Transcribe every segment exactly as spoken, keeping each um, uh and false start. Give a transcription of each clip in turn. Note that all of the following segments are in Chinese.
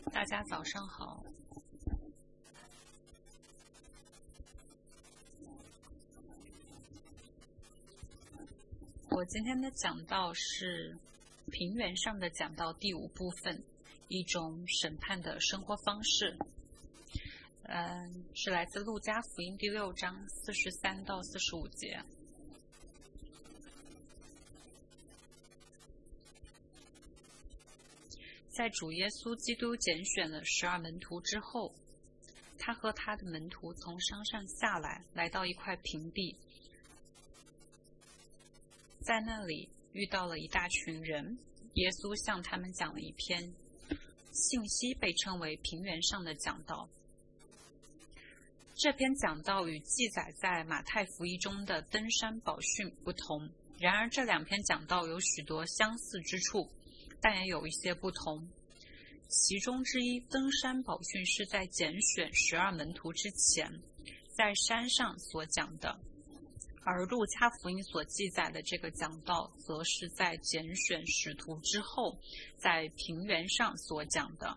大家早上好。我今天的讲道是平原上的讲道第五部分，一种审判的生活方式。嗯，是来自路加福音第六章四十三到四十五节。在主耶稣基督拣选了十二门徒之后，他和他的门徒从山上下来，来到一块平地，在那里遇到了一大群人。耶稣向他们讲了一篇信息，被称为平原上的讲道。这篇讲道与记载在马太福音中的登山宝训不同，然而这两篇讲道有许多相似之处，但也有一些不同。其中之一，登山宝训是在拣选十二门徒之前，在山上所讲的，而路加福音所记载的这个讲道，则是在拣选使徒之后，在平原上所讲的。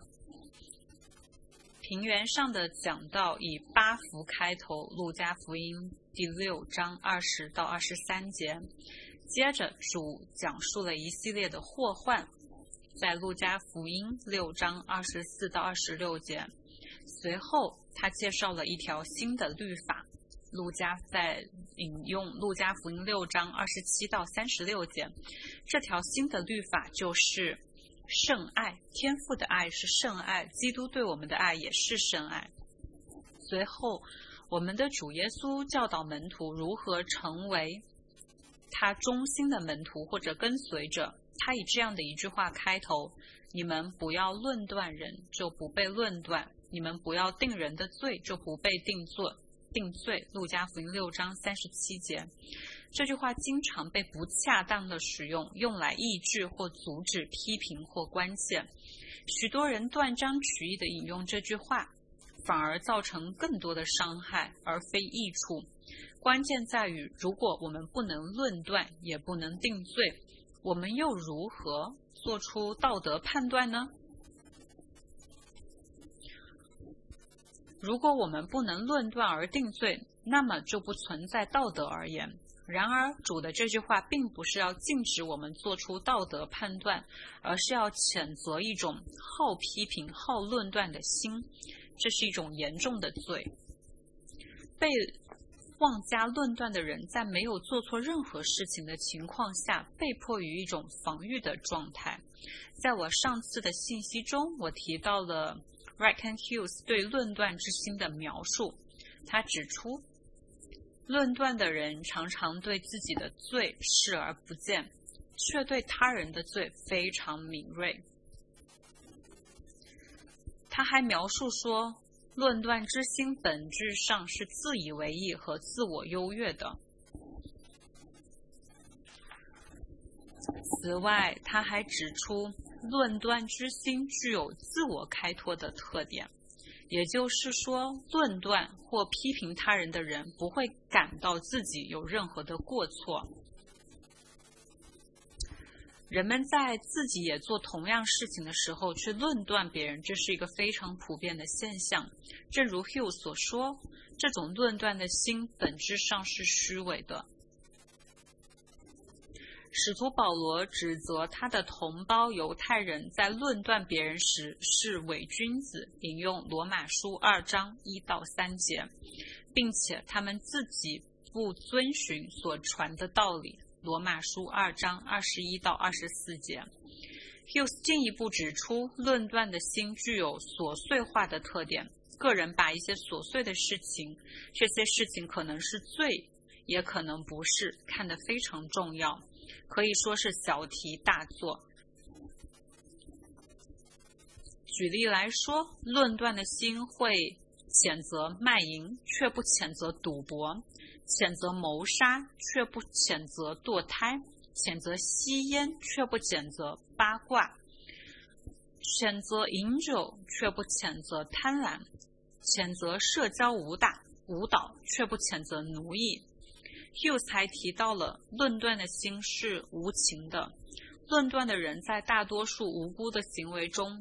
平原上的讲道以八福开头，路加福音第六章二十到二十三节。接着主讲述了一系列的祸患，在路加福音六章二十四到二十六节。随后他介绍了一条新的律法，路加在引用路加福音六章二十七到三十六节。这条新的律法就是圣爱，天父的爱是圣爱，基督对我们的爱也是圣爱。随后我们的主耶稣教导门徒如何成为他忠心的门徒或者跟随者。他以这样的一句话开头：你们不要论断人，就不被论断；你们不要定人的罪，就不被定罪。定罪，路加福音六章三十七节。这句话经常被不恰当的使用，用来抑制或阻止批评或关切。许多人断章取义地引用这句话，反而造成更多的伤害而非益处。关键在于，如果我们不能论断，也不能定罪，我们又如何做出道德判断呢？如果我们不能论断而定罪，那么就不存在道德而言。然而，主的这句话并不是要禁止我们做出道德判断，而是要谴责一种好批评、好论断的心，这是一种严重的罪。被妄加论断的人，在没有做错任何事情的情况下，被迫于一种防御的状态。在我上次的信息中，我提到了 Riken Hughes 对论断之心的描述。他指出，论断的人常常对自己的罪视而不见，却对他人的罪非常敏锐。他还描述说，论断之心本质上是自以为意和自我优越的。此外，他还指出，论断之心具有自我开脱的特点，也就是说，论断或批评他人的人不会感到自己有任何的过错。人们在自己也做同样事情的时候去论断别人，这是一个非常普遍的现象。正如 Hughes 所说，这种论断的心本质上是虚伪的。使徒保罗指责他的同胞犹太人在论断别人时是伪君子，引用罗马书二章一到三节，并且他们自己不遵循所传的道理，罗马书二章二十一到二十四节。Hughes 进一步指出，论断的心具有琐碎化的特点，个人把一些琐碎的事情，这些事情可能是罪，也可能不是，看得非常重要，可以说是小题大做。举例来说，论断的心会谴责卖淫，却不谴责赌博；谴责谋杀，却不谴责堕胎；谴责吸烟，却不谴责八卦；谴责饮酒，却不谴责贪婪；谴责社交舞蹈，舞蹈却不谴责奴役。Hughes 还提到了论断的心是无情的，论断的人在大多数无辜的行为中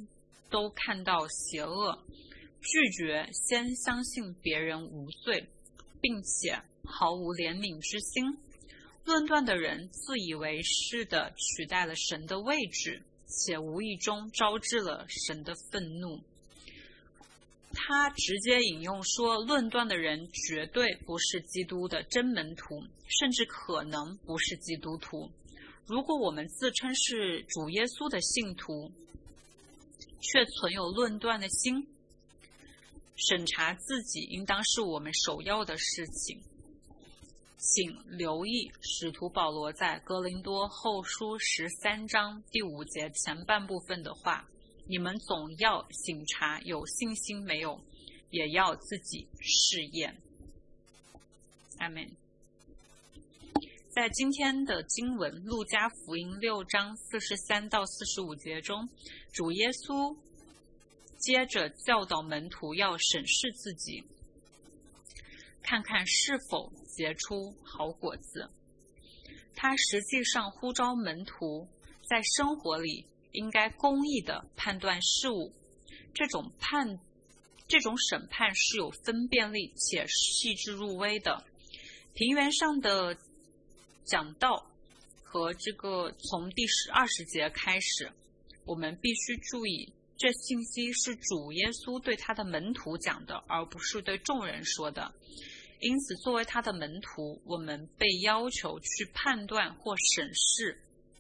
都看到邪恶，拒绝先相信别人无罪，并且毫无怜悯之心。论断的人自以为是地取代了神的位置，且无意中招致了神的愤怒。他直接引用说，论断的人绝对不是基督的真门徒，甚至可能不是基督徒。如果我们自称是主耶稣的信徒，却存有论断的心，审查自己应当是我们首要的事情。请留意使徒保罗在哥林多后书十三章第五节前半部分的话，你们总要省察有信心没有，也要自己试验。阿们。在今天的经文路加福音六章四十三到四十五节中，主耶稣接着教导门徒要审视自己，看看是否结出好果子。他实际上呼召门徒在生活里应该公义地判断事物，这种判这种审判是有分辨力且细致入微的。平原上的讲道和这个从第十二十节开始，我们必须注意，这信息是主耶稣对他的门徒讲的，而不是对众人说的。因此，作为他的门徒，我们被要求去判断或审视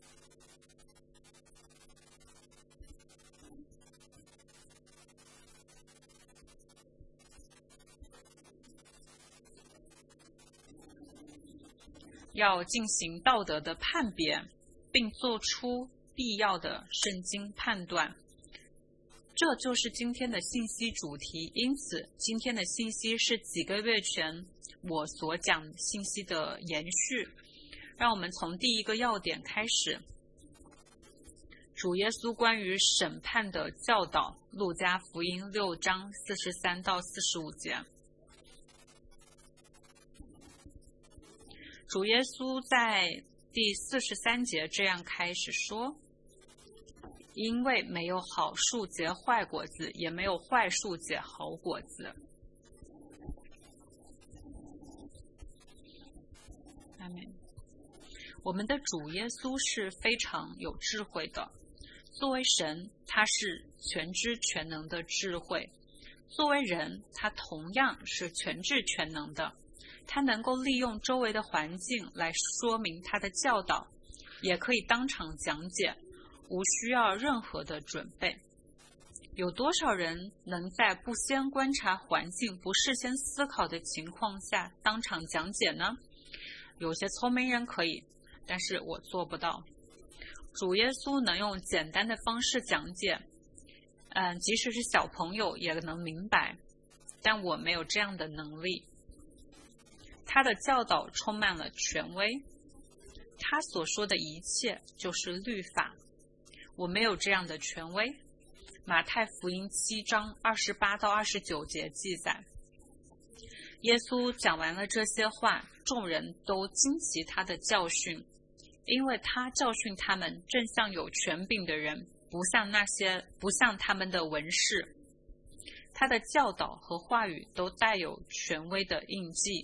要进行道德的判别，并做出必要的圣经判断。这就是今天的信息主题。因此，今天的信息是几个月前我所讲信息的延续。让我们从第一个要点开始。主耶稣关于审判的教导，路加福音六章四十三到四十五节。主耶稣在第四十三节这样开始说：因为没有好树结坏果子，也没有坏树结好果子。阿们。我们的主耶稣是非常有智慧的。作为神，他是全知全能的智慧；作为人，他同样是全知全能的。他能够利用周围的环境来说明他的教导，也可以当场讲解，无需要任何的准备。有多少人能在不先观察环境、不事先思考的情况下当场讲解呢？有些聪明人可以，但是我做不到。主耶稣能用简单的方式讲解，嗯，即使是小朋友也能明白，但我没有这样的能力。他的教导充满了权威，他所说的一切就是律法。我没有这样的权威。马太福音七章二十八到二十九节记载，耶稣讲完了这些话，众人都惊奇他的教训，因为他教训他们正像有权柄的人，不像那些不像他们的文士。他的教导和话语都带有权威的印记。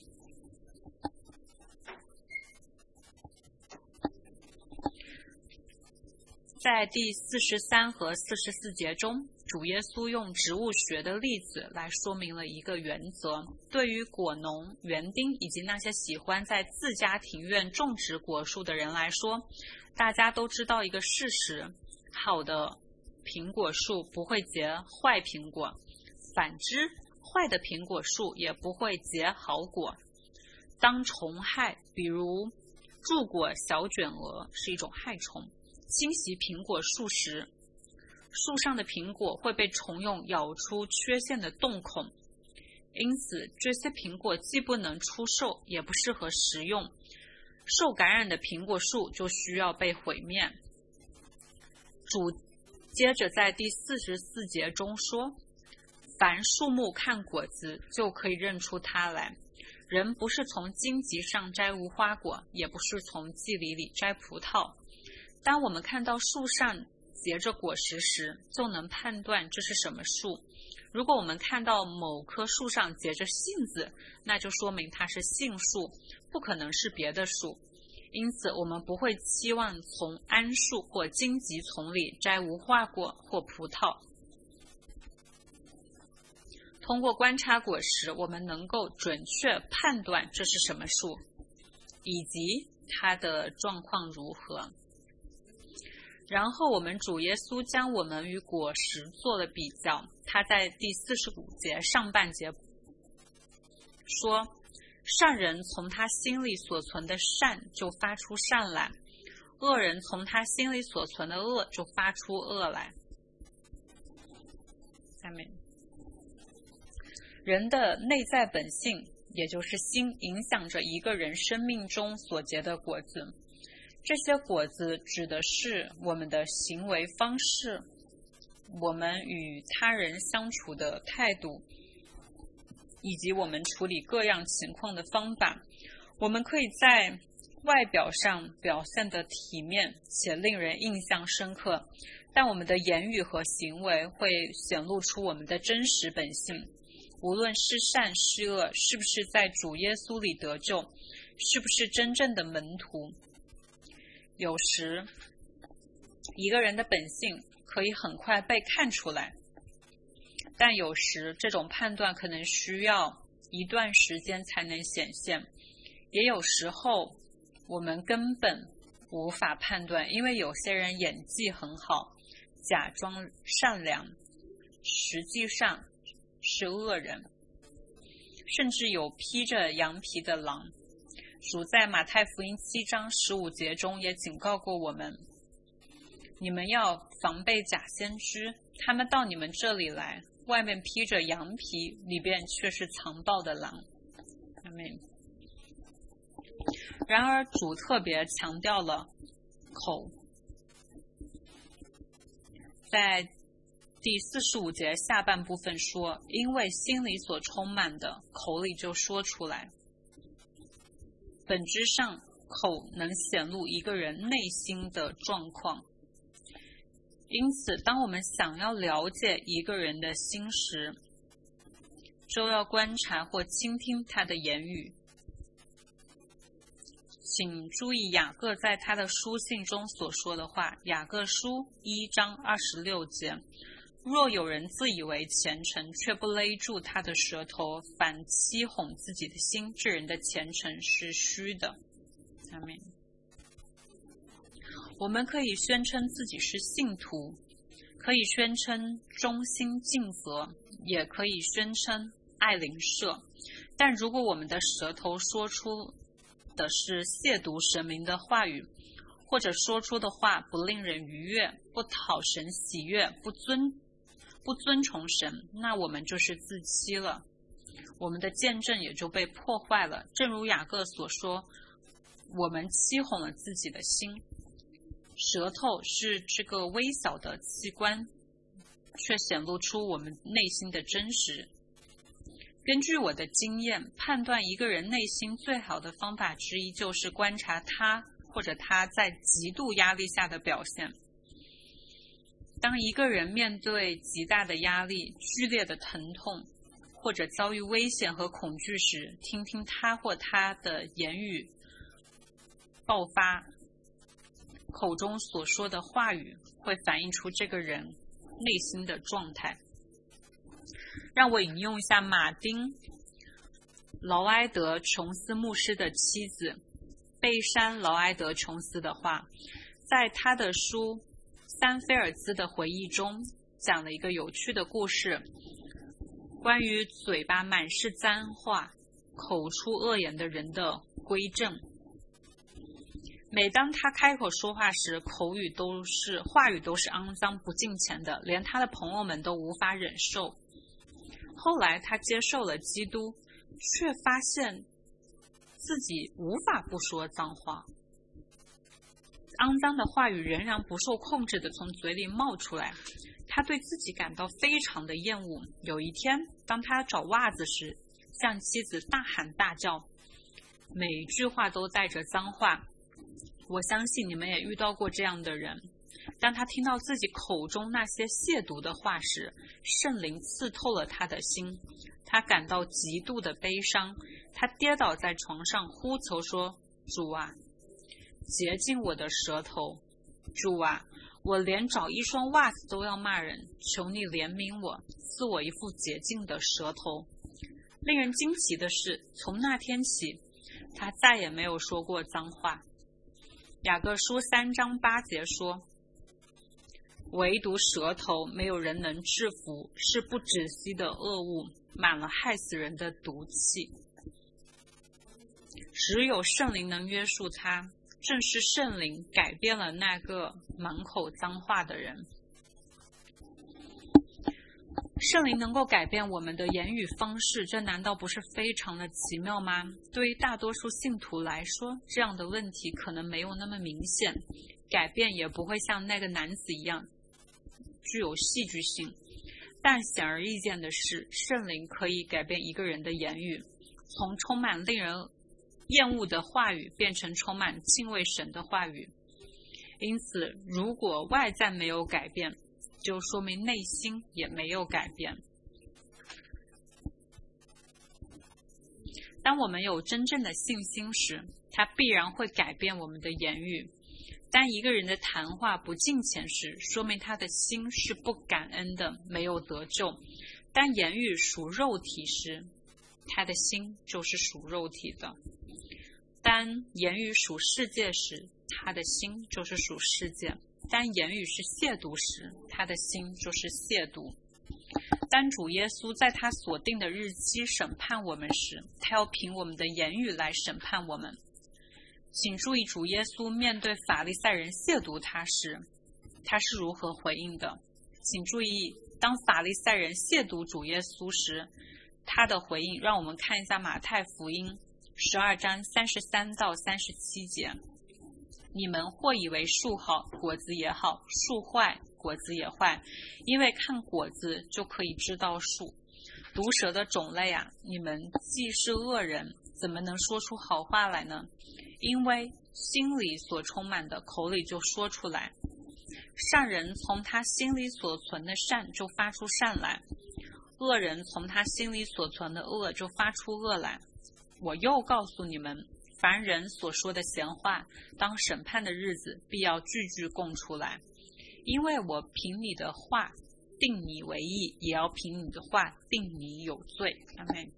在第四十三和四十四节中，主耶稣用植物学的例子来说明了一个原则。对于果农、园丁以及那些喜欢在自家庭院种植果树的人来说，大家都知道一个事实：好的苹果树不会结坏苹果，反之，坏的苹果树也不会结好果。当虫害，比如柱果小卷蛾是一种害虫，侵袭苹果树时，树上的苹果会被虫蛹咬出缺陷的洞孔，因此这些苹果既不能出售，也不适合食用。受感染的苹果树就需要被毁灭。主接着在第四十四节中说：凡树木看果子，就可以认出它来。人不是从荆棘上摘无花果，也不是从蒺藜里摘葡萄。当我们看到树上结着果实时，就能判断这是什么树。如果我们看到某棵树上结着杏子，那就说明它是杏树，不可能是别的树。因此，我们不会期望从桉树或荆棘丛里摘无花果或葡萄。通过观察果实，我们能够准确判断这是什么树，以及它的状况如何。然后我们主耶稣将我们与果实做了比较，他在第四十五节上半节说，善人从他心里所存的善就发出善来，恶人从他心里所存的恶就发出恶来。下面，人的内在本性，也就是心，影响着一个人生命中所结的果子。这些果子指的是我们的行为方式，我们与他人相处的态度，以及我们处理各样情况的方法。我们可以在外表上表现得体面且令人印象深刻，但我们的言语和行为会显露出我们的真实本性。无论是善是恶，是不是在主耶稣里得救，是不是真正的门徒，有时一个人的本性可以很快被看出来，但有时这种判断可能需要一段时间才能显现，也有时候我们根本无法判断，因为有些人演技很好，假装善良，实际上是恶人，甚至有披着羊皮的狼。主在马太福音七章十五节中也警告过我们，你们要防备假先知，他们到你们这里来，外面披着羊皮，里边却是残暴的狼。阿们。然而主特别强调了口，在第四十五节下半部分说，因为心里所充满的，口里就说出来。本质上，口能显露一个人内心的状况。因此，当我们想要了解一个人的心时，就要观察或倾听他的言语。请注意雅各在他的书信中所说的话，雅各书一章二十六节，若有人自以为虔诚，却不勒住他的舌头，反欺哄自己的心，这人的虔诚是虚的。下面，我们可以宣称自己是信徒，可以宣称忠心尽责，也可以宣称爱邻舍，但如果我们的舌头说出的是亵渎神明的话语，或者说出的话不令人愉悦，不讨神喜悦，不尊不尊崇神，那我们就是自欺了，我们的见证也就被破坏了。正如雅各所说，我们欺哄了自己的心。舌头是这个微小的器官，却显露出我们内心的真实。根据我的经验，判断一个人内心最好的方法之一，就是观察他或者他在极度压力下的表现。当一个人面对极大的压力、剧烈的疼痛，或者遭遇危险和恐惧时，听听他或他的言语爆发，口中所说的话语会反映出这个人内心的状态。让我引用一下马丁·劳埃德·琼斯牧师的妻子贝珊·劳埃德·琼斯的话，在他的书三菲尔兹的回忆中讲了一个有趣的故事，关于嘴巴满是脏话、口出恶言的人的归正。每当他开口说话时，口语都是话语都是肮脏不敬虔的，连他的朋友们都无法忍受。后来他接受了基督，却发现自己无法不说脏话，肮脏的话语仍然不受控制地从嘴里冒出来，他对自己感到非常的厌恶。有一天，当他找袜子时，向妻子大喊大叫，每一句话都带着脏话。我相信你们也遇到过这样的人， 当他听到自己口中那些亵渎的话时，圣灵刺透了他的心，他感到极度的悲伤，他跌倒在床上呼求说：主啊，洁净我的舌头，主啊，我连找一双袜子都要骂人，求你怜悯我，赐我一副洁净的舌头。令人惊奇的是，从那天起，他再也没有说过脏话。雅各书三章八节说，唯独舌头没有人能制服，是不止息的恶物，满了害死人的毒气。只有圣灵能约束他，正是圣灵改变了那个满口脏话的人。圣灵能够改变我们的言语方式，这难道不是非常的奇妙吗？对于大多数信徒来说，这样的问题可能没有那么明显，改变也不会像那个男子一样具有戏剧性。但显而易见的是，圣灵可以改变一个人的言语，从充满令人厌恶的话语变成充满敬畏神的话语。因此，如果外在没有改变，就说明内心也没有改变。当我们有真正的信心时，它必然会改变我们的言语。当一个人的谈话不敬虔时，说明他的心是不感恩的，没有得救。当言语属肉体时，他的心就是属肉体的。当言语属世界时，他的心就是属世界。当言语是亵渎时，他的心就是亵渎。当主耶稣在他所定的日期审判我们时，他要凭我们的言语来审判我们。请注意，主耶稣面对法利赛人亵渎他时，他是如何回应的。请注意，当法利赛人亵渎主耶稣时，他的回应。让我们看一下马太福音十二章三十三到三十七节。你们或以为树好，果子也好；树坏，果子也坏。因为看果子就可以知道树。毒蛇的种类啊，你们既是恶人，怎么能说出好话来呢？因为心里所充满的，口里就说出来。善人从他心里所存的善就发出善来，恶人从他心里所存的恶就发出恶来。我又告诉你们，凡人所说的闲话，当审判的日子必要句句供出来。因为我凭你的话定你为义，也要凭你的话定你有罪。阿们。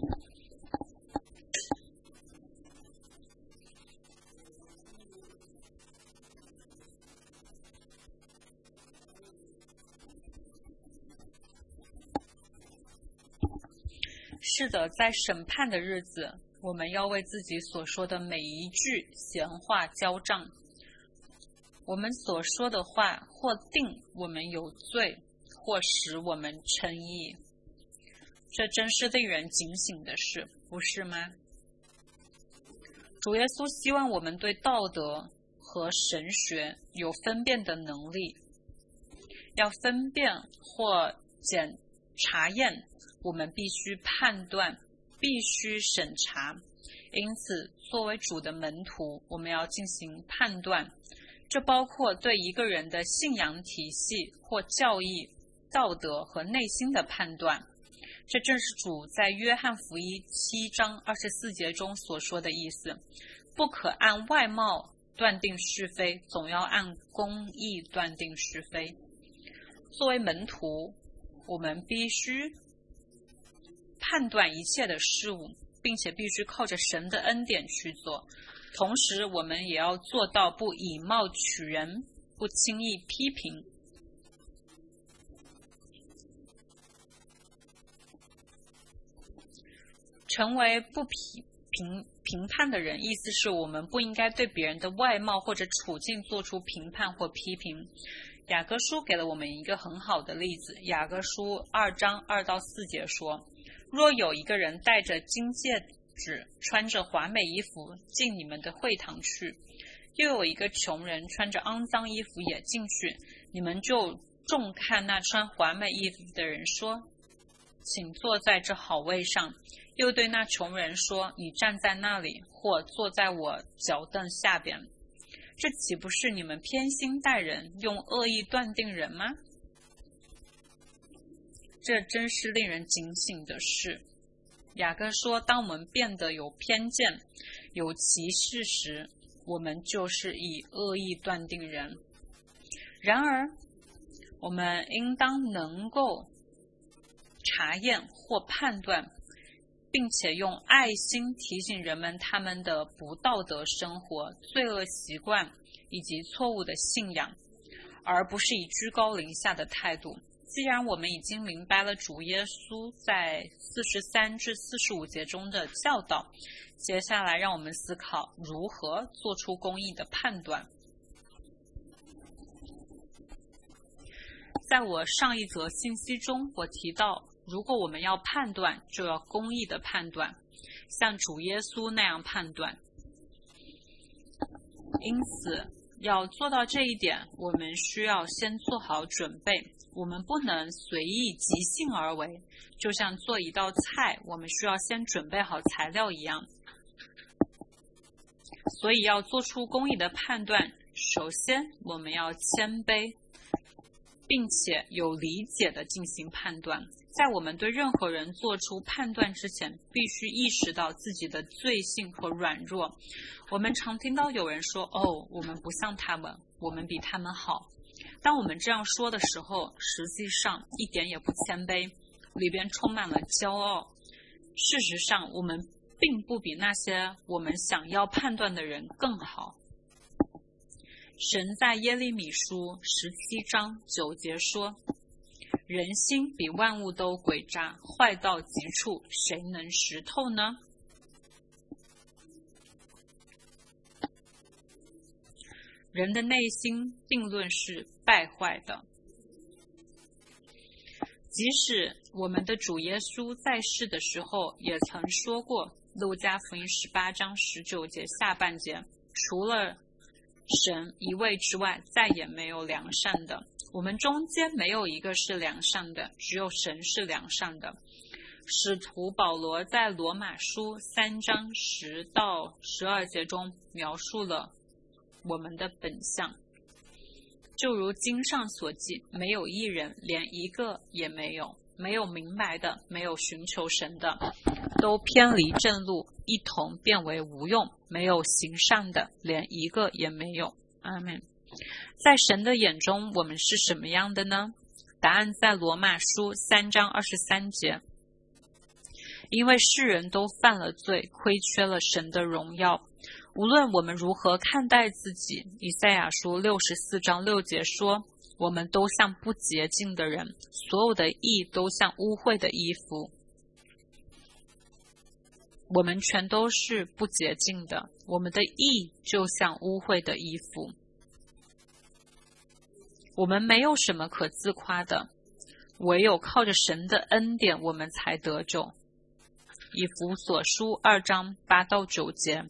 是的，在审判的日子，我们要为自己所说的每一句闲话交账。我们所说的话，或定我们有罪，或使我们称义。这真是令人警醒的事，不是吗？主耶稣希望我们对道德和神学有分辨的能力，要分辨或检查验，我们必须判断，必须审查。因此，作为主的门徒，我们要进行判断。这包括对一个人的信仰体系或教义、道德和内心的判断。这正是主在约翰福音七章二十四节中所说的意思：不可按外貌断定是非，总要按公义断定是非。作为门徒，我们必须判断一切的事物，并且必须靠着神的恩典去做。同时，我们也要做到不以貌取人，不轻易批评。成为不批评评判的人，意思是我们不应该对别人的外貌或者处境做出评判或批评。雅各书给了我们一个很好的例子。雅各书二章二到四节说：若有一个人戴着金戒指，穿着华美衣服进你们的会堂去，又有一个穷人穿着肮脏衣服也进去，你们就重看那穿华美衣服的人说：请坐在这好位上，又对那穷人说：你站在那里，或坐在我脚凳下边。 这岂不是你们偏心待人，用恶意断定人吗？这真是令人警醒的事。雅各说，当我们变得有偏见、有歧视时，我们就是以恶意断定人。然而，我们应当能够查验或判断，并且用爱心提醒人们他们的不道德生活、罪恶习惯以及错误的信仰，而不是以居高临下的态度。既然我们已经明白了主耶稣在四十三至四十五节中的教导，接下来让我们思考如何做出公义的判断。在我上一则信息中，我提到，如果我们要判断，就要公义的判断，像主耶稣那样判断。因此，要做到这一点，我们需要先做好准备。我们不能随意即兴而为，就像做一道菜，我们需要先准备好材料一样。所以要做出公义的判断，首先我们要谦卑，并且有理解地进行判断。在我们对任何人做出判断之前，必须意识到自己的罪性和软弱。我们常听到有人说，哦，我们不像他们，我们比他们好。当我们这样说的时候，实际上一点也不谦卑，里边充满了骄傲。事实上，我们并不比那些我们想要判断的人更好。神在耶利米书十七章九节说，人心比万物都诡诈，坏到极处，谁能识透呢？人的内心定论是败坏的。即使我们的主耶稣在世的时候也曾说过，路加福音十八章十九节下半节，除了神一位之外，再也没有良善的。我们中间没有一个是良善的，只有神是良善的。使徒保罗在罗马书三章十到十二节中描述了我们的本相，就如经上所记，没有一人，连一个也没有，没有明白的，没有寻求神的，都偏离正路，一同变为无用，没有行善的，连一个也没有。阿们。在神的眼中，我们是什么样的呢？答案在罗马书三章二十三节，因为世人都犯了罪，亏缺了神的荣耀。无论我们如何看待自己，以赛亚书六十四章六节说，我们都像不洁净的人，所有的义都像污秽的衣服。我们全都是不洁净的，我们的义就像污秽的衣服。我们没有什么可自夸的，唯有靠着神的恩典，我们才得救。以弗所书二章八到九节。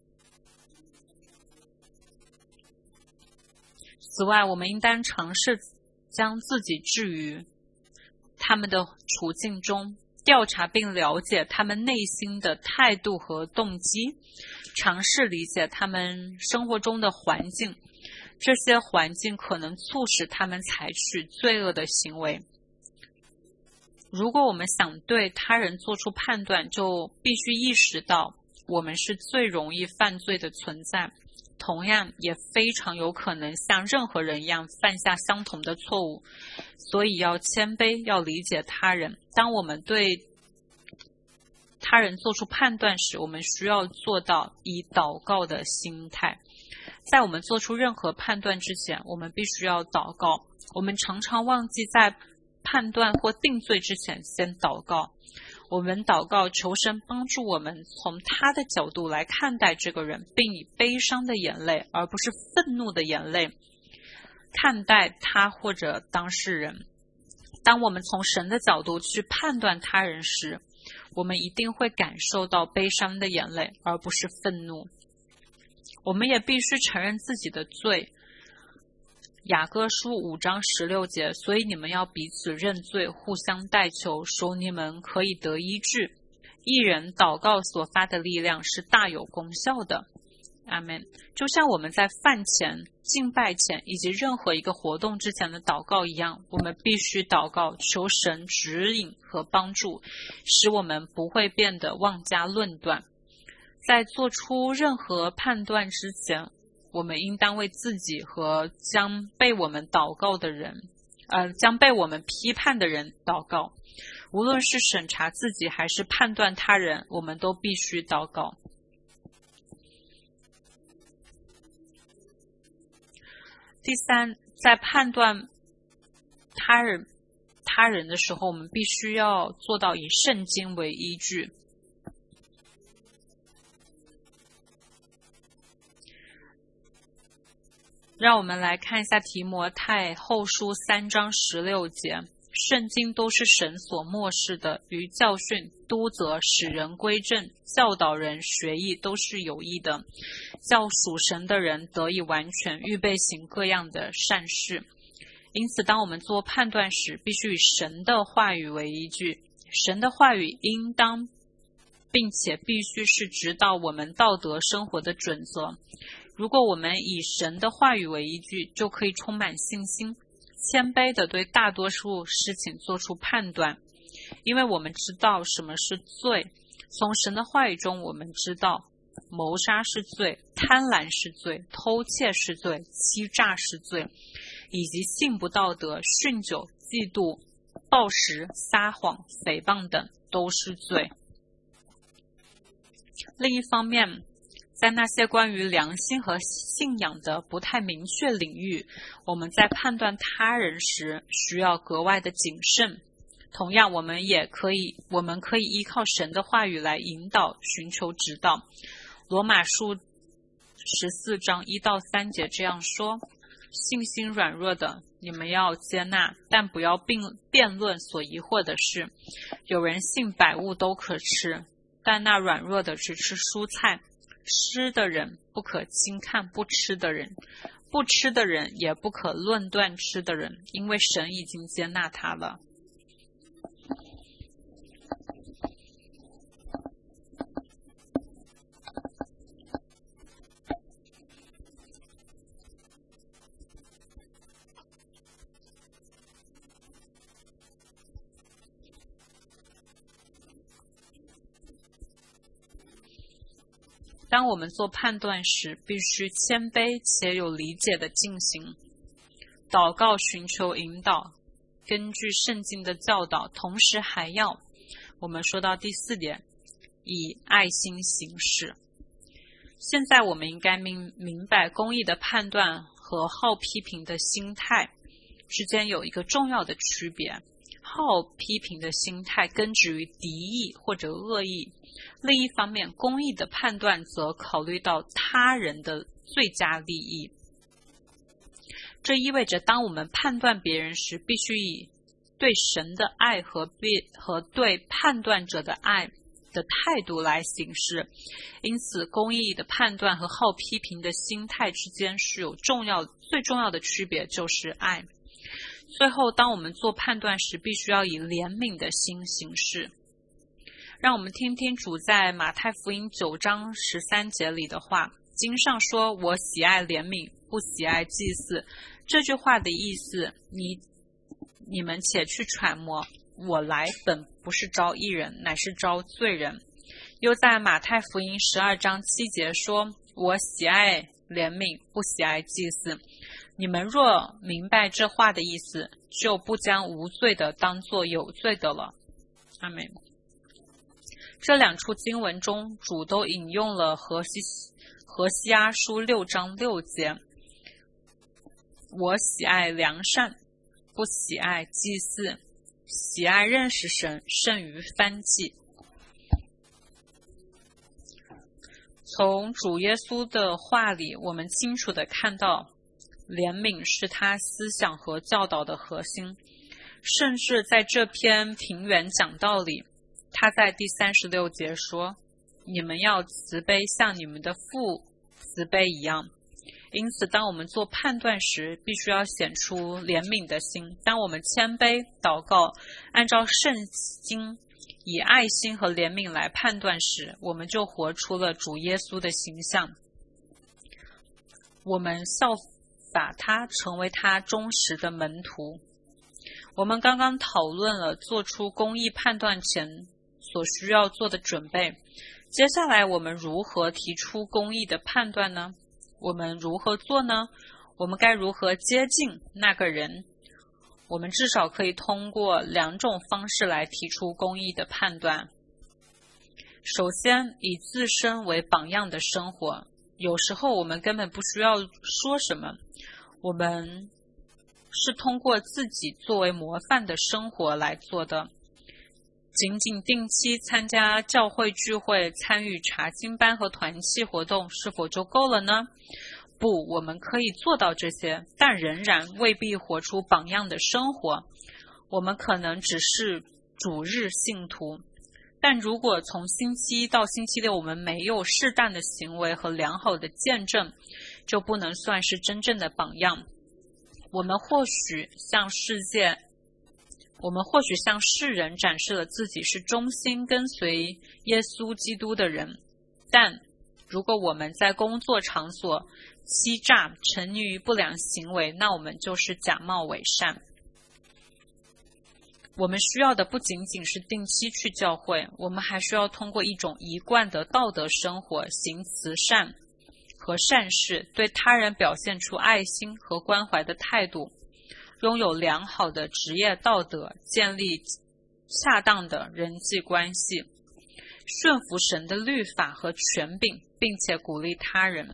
此外，我们应当尝试将自己置于他们的处境中，调查并了解他们内心的态度和动机，尝试理解他们生活中的环境。这些环境可能促使他们采取罪恶的行为。如果我们想对他人做出判断，就必须意识到我们是最容易犯罪的存在，同样也非常有可能像任何人一样犯下相同的错误。所以要谦卑，要理解他人。当我们对他人做出判断时，我们需要做到以祷告的心态。在我们做出任何判断之前，我们必须要祷告。我们常常忘记在判断或定罪之前先祷告。我们祷告求神帮助我们从他的角度来看待这个人，并以悲伤的眼泪而不是愤怒的眼泪看待他或者当事人。当我们从神的角度去判断他人时，我们一定会感受到悲伤的眼泪而不是愤怒。我们也必须承认自己的罪。雅各书五章十六节，所以你们要彼此认罪，互相代求，使你们可以得医治。一人祷告所发的力量是大有功效的。 阿们。就像我们在饭前、敬拜前以及任何一个活动之前的祷告一样，我们必须祷告，求神指引和帮助，使我们不会变得妄加论断。在做出任何判断之前，我们应当为自己和将被我们祷告的人，呃，将被我们批判的人祷告。无论是审查自己还是判断他人，我们都必须祷告。第三，在判断他人他人的时候，我们必须要做到以圣经为依据。让我们来看一下提摩太后书三章十六节，圣经都是神所默示的，于教训、督责、使人归正、教导人学义，都是有益的，叫属神的人得以完全，预备行各样的善事。因此，当我们做判断时，必须以神的话语为依据。神的话语应当并且必须是指导我们道德生活的准则。如果我们以神的话语为依据，就可以充满信心，谦卑地对大多数事情做出判断，因为我们知道什么是罪。从神的话语中，我们知道谋杀是罪，贪婪是罪，偷窃是罪，欺诈是罪，以及性不道德、酗酒、嫉妒、暴食、撒谎、诽谤等都是罪。另一方面，在那些关于良心和信仰的不太明确领域，我们在判断他人时需要格外的谨慎。同样，我们也可以，我们可以依靠神的话语来引导、寻求指导。罗马书十四章一到三节这样说：信心软弱的，你们要接纳，但不要辩论所疑惑的事。有人信百物都可吃，但那软弱的只吃蔬菜。吃的人不可轻看不吃的人，不吃的人也不可论断吃的人，因为神已经接纳他了。当我们做判断时，必须谦卑且有理解的进行祷告，寻求引导，根据圣经的教导，同时还要我们说到第四点，以爱心行事。现在我们应该明明白公义的判断和好批评的心态之间有一个重要的区别。好批评的心态根植于敌意或者恶意，另一方面，公义的判断则考虑到他人的最佳利益。这意味着，当我们判断别人时，必须以对神的爱和和对判断者的爱的态度来行事。因此，公义的判断和好批评的心态之间是有重要最重要的区别，就是爱。最后，当我们做判断时，必须要以怜悯的心行事。让我们听听主在马太福音九章十三节里的话。经上说：“我喜爱怜悯，不喜爱祭祀。”这句话的意思，你你们且去揣摩。我来本不是招义人，乃是招罪人。又在马太福音十二章七节说：“我喜爱怜悯，不喜爱祭祀。”你们若明白这话的意思，就不将无罪的当作有罪的了。阿们。这两处经文中，主都引用了何西何西阿书六章六节：“我喜爱良善，不喜爱祭祀，喜爱认识神，胜于燔祭。”从主耶稣的话里，我们清楚地看到，怜悯是他思想和教导的核心。甚至在这篇平原讲道里，他在第三十六节说：“你们要慈悲，像你们的父慈悲一样。”因此，当我们做判断时，必须要显出怜悯的心。当我们谦卑祷告，按照圣经以爱心和怜悯来判断时，我们就活出了主耶稣的形象。 我们效法他，成为他忠实的门徒。我们刚刚讨论了做出公义判断前所需要做的准备，接下来我们如何提出公义的判断呢？我们如何做呢？我们该如何接近那个人？我们至少可以通过两种方式来提出公义的判断。首先，以自身为榜样的生活。有时候我们根本不需要说什么，我们是通过自己作为模范的生活来做的。仅仅定期参加教会聚会，参与查经班和团契活动是否就够了呢？不，我们可以做到这些，但仍然未必活出榜样的生活。我们可能只是主日信徒，但如果从星期一到星期六我们没有适当的行为和良好的见证，就不能算是真正的榜样。我们或许向世界我们或许向世人展示了自己是忠心跟随耶稣基督的人，但如果我们在工作场所欺诈、沉溺于不良行为，那我们就是假冒伪善。我们需要的不仅仅是定期去教会，我们还需要通过一种一贯的道德生活，行慈善和善事，对他人表现出爱心和关怀的态度，拥有良好的职业道德，建立恰当的人际关系，顺服神的律法和权柄，并且鼓励他人。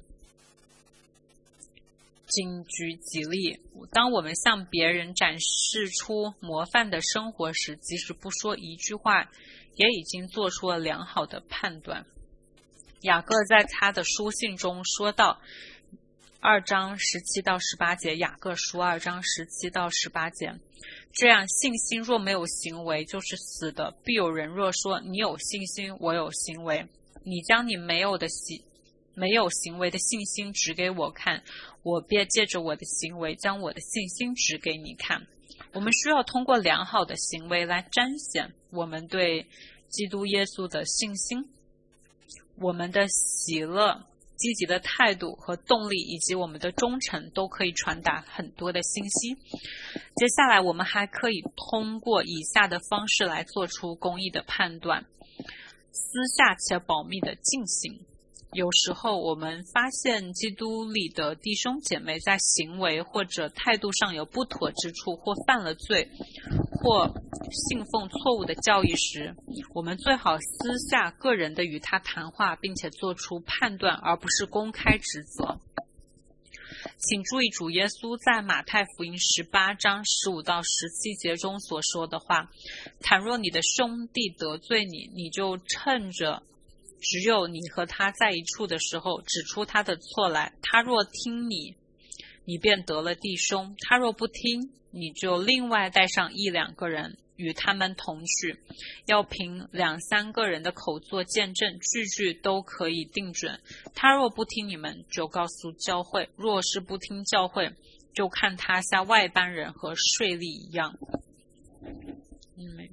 仅举几例，当我们向别人展示出模范的生活时，即使不说一句话，也已经做出了良好的判断。雅各在他的书信中说道，二章十七到十八节，雅各书二章十七到十八节，这样信心若没有行为，就是死的。必有人若说，你有信心，我有行为，你将你没有的行没有行为的信心指给我看，我便借着我的行为将我的信心指给你看。我们需要通过良好的行为来彰显我们对基督耶稣的信心。我们的喜乐、积极的态度和动力，以及我们的忠诚，都可以传达很多的信息。接下来我们还可以通过以下的方式来做出公义的判断：私下且保密的进行。有时候我们发现基督里的弟兄姐妹在行为或者态度上有不妥之处，或犯了罪，或信奉错误的教义时，我们最好私下个人的与他谈话，并且做出判断，而不是公开指责。请注意主耶稣在马太福音十八章十五到十七节中所说的话：倘若你的兄弟得罪你，你就趁着只有你和他在一处的时候，指出他的错来。他若听你，你便得了弟兄；他若不听，你就另外带上一两个人，与他们同去。要凭两三个人的口做见证，句句都可以定准。他若不听你们，就告诉教会；若是不听教会，就看他像外邦人和税吏一样。嗯。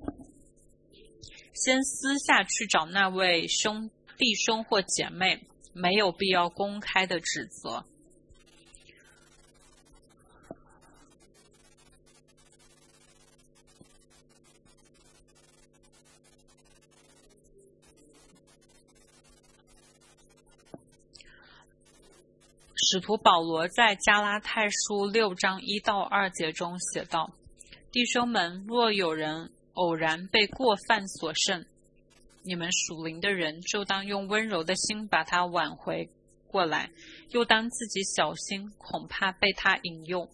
先私下去找那位兄弟兄或姐妹，没有必要公开的指责。使徒保罗在加拉太书六章一到二节中写道：弟兄们，若有人偶然被过犯所胜，你们属灵的人就当用温柔的心把他挽回过来，又当自己小心，恐怕被他引诱。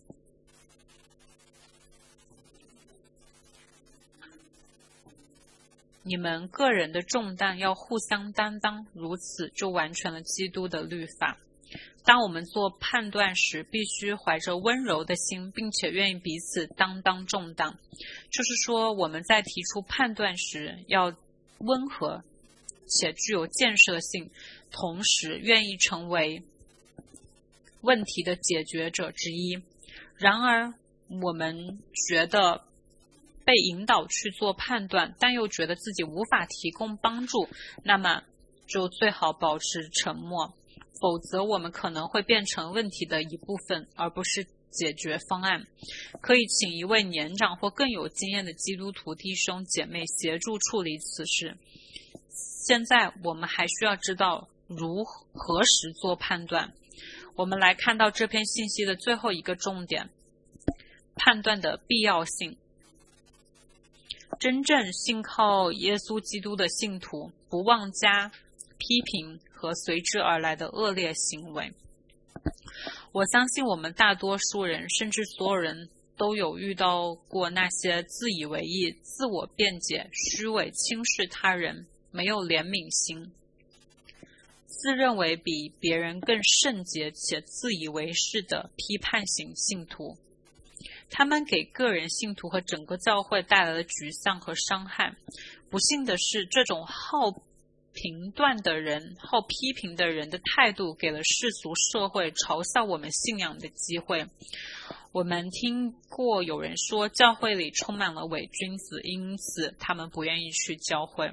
你们个人的重担要互相担当，如此就完全了基督的律法。当我们做判断时，必须怀着温柔的心，并且愿意彼此担当重担。就是说，我们在提出判断时，要温和且具有建设性，同时愿意成为问题的解决者之一。然而，我们觉得被引导去做判断，但又觉得自己无法提供帮助，那么就最好保持沉默。 否则我们可能会变成问题的一部分，而不是解决方案。可以请一位年长或更有经验的基督徒弟兄姐妹协助处理此事。现在我们还需要知道如何时做判断。我们来看到这篇信息的最后一个重点：判断的必要性。真正信靠耶稣基督的信徒，不忘加批评和随之而来的恶劣行为。我相信我们大多数人，甚至所有人都有遇到过那些自以为意、自我辩解、虚伪轻视他人、没有怜悯心、自认为比别人更圣洁且自以为是的批判型信徒。他们给个人信徒和整个教会带来了沮丧和伤害。不幸的是，这种好评断的人、好批评的人的态度，给了世俗社会嘲笑我们信仰的机会。我们听过有人说，教会里充满了伪君子，因此他们不愿意去教会。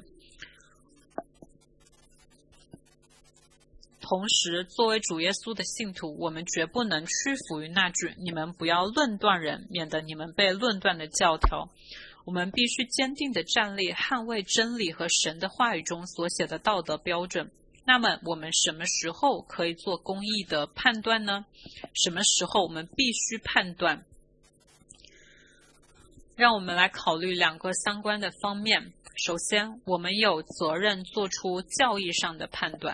同时，作为主耶稣的信徒，我们绝不能屈服于那句“你们不要论断人，免得你们被论断”的教条。我们必须坚定地站立，捍卫真理和神的话语中所写的道德标准。那么，我们什么时候可以做公义的判断呢？什么时候我们必须判断？让我们来考虑两个相关的方面。首先，我们有责任做出教义上的判断。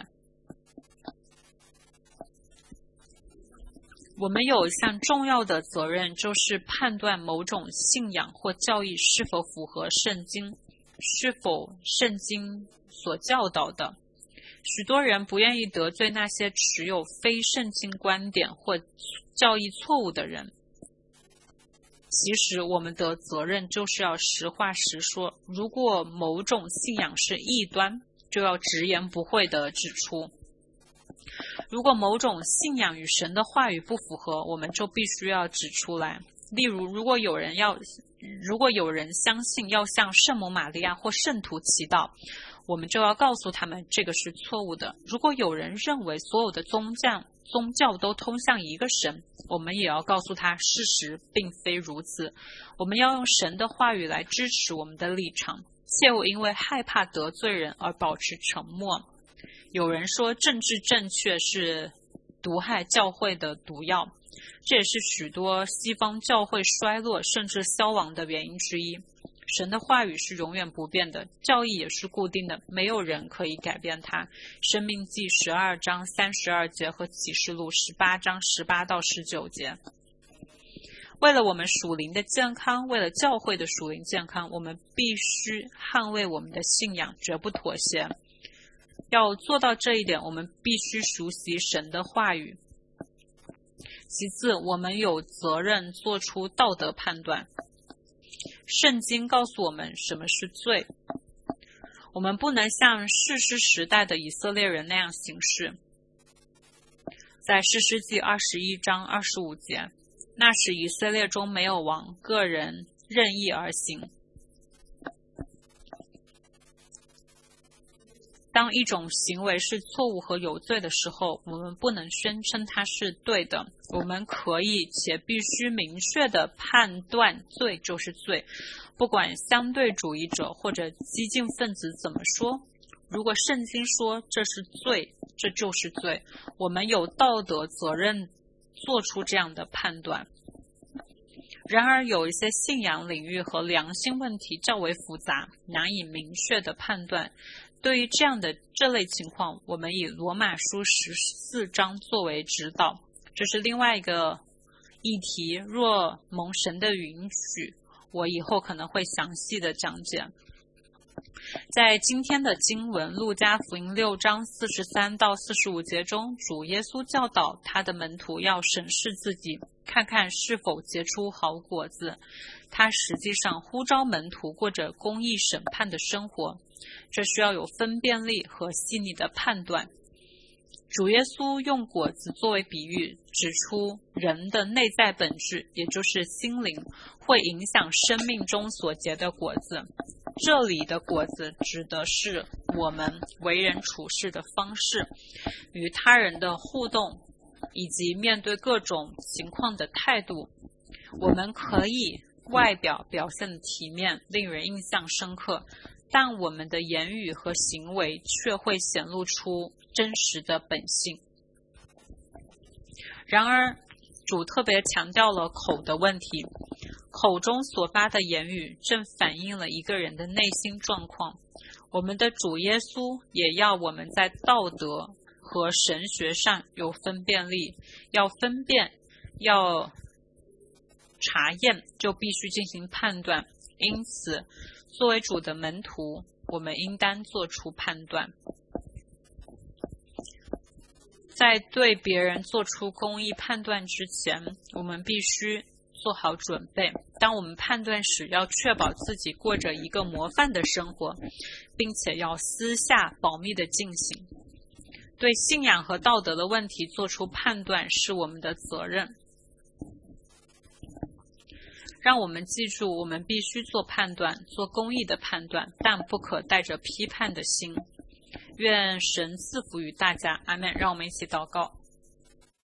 我们有一项重要的责任，就是判断某种信仰或教义是否符合圣经，是否圣经所教导的。许多人不愿意得罪那些持有非圣经观点或教义错误的人。其实我们的责任就是要实话实说，如果某种信仰是异端，就要直言不讳地指出。如果某种信仰与神的话语不符合，我们就必须要指出来。例如，如果有人要，如果有人相信要向圣母玛利亚或圣徒祈祷，我们就要告诉他们这个是错误的。如果有人认为所有的宗教宗教都通向一个神，我们也要告诉他事实并非如此。我们要用神的话语来支持我们的立场，切勿因为害怕得罪人而保持沉默。有人说政治正确是毒害教会的毒药，这也是许多西方教会衰落甚至消亡的原因之一。神的话语是永远不变的，教义也是固定的，没有人可以改变它。申命记十二章三十二节和启示录十八章十八到十九节。为了我们属灵的健康，为了教会的属灵健康，我们必须捍卫我们的信仰，绝不妥协。要做到这一点，我们必须熟悉神的话语。其次，我们有责任做出道德判断。圣经告诉我们什么是罪，我们不能像士师时代的以色列人那样行事。在士师记二十一章二十五节，那时以色列中没有王，个人任意而行。当一种行为是错误和有罪的时候，我们不能宣称它是对的。我们可以且必须明确地判断罪就是罪，不管相对主义者或者激进分子怎么说。如果圣经说这是罪，这就是罪，我们有道德责任做出这样的判断。然而，有一些信仰领域和良心问题较为复杂，难以明确地判断。对于这样的这类情况，我们以罗马书十四章作为指导。这是另外一个议题，若蒙神的允许，我以后可能会详细的讲解。在今天的经文路加福音六章四十三到四十五节中，主耶稣教导他的门徒要审视自己，看看是否结出好果子。他实际上呼召门徒过着公义审判的生活，这需要有分辨力和细腻的判断。主耶稣用果子作为比喻，指出人的内在本质，也就是心灵，会影响生命中所结的果子。这里的果子指的是我们为人处事的方式、与他人的互动，以及面对各种情况的态度。我们可以外表表现的体面，令人印象深刻，但我们的言语和行为却会显露出真实的本性。然而，主特别强调了口的问题，口中所发的言语正反映了一个人的内心状况。我们的主耶稣也要我们在道德和神学上有分辨力，要分辨，要查验，就必须进行判断。因此，作为主的门徒，我们应当做出判断。在对别人做出公义判断之前，我们必须做好准备。当我们判断时，要确保自己过着一个模范的生活，并且要私下保密的进行。对信仰和道德的问题做出判断是我们的责任。让我们记住，我们必须做判断，做公义的判断，但不可带着批判的心。愿神赐福于大家，阿们。让我们一起祷告。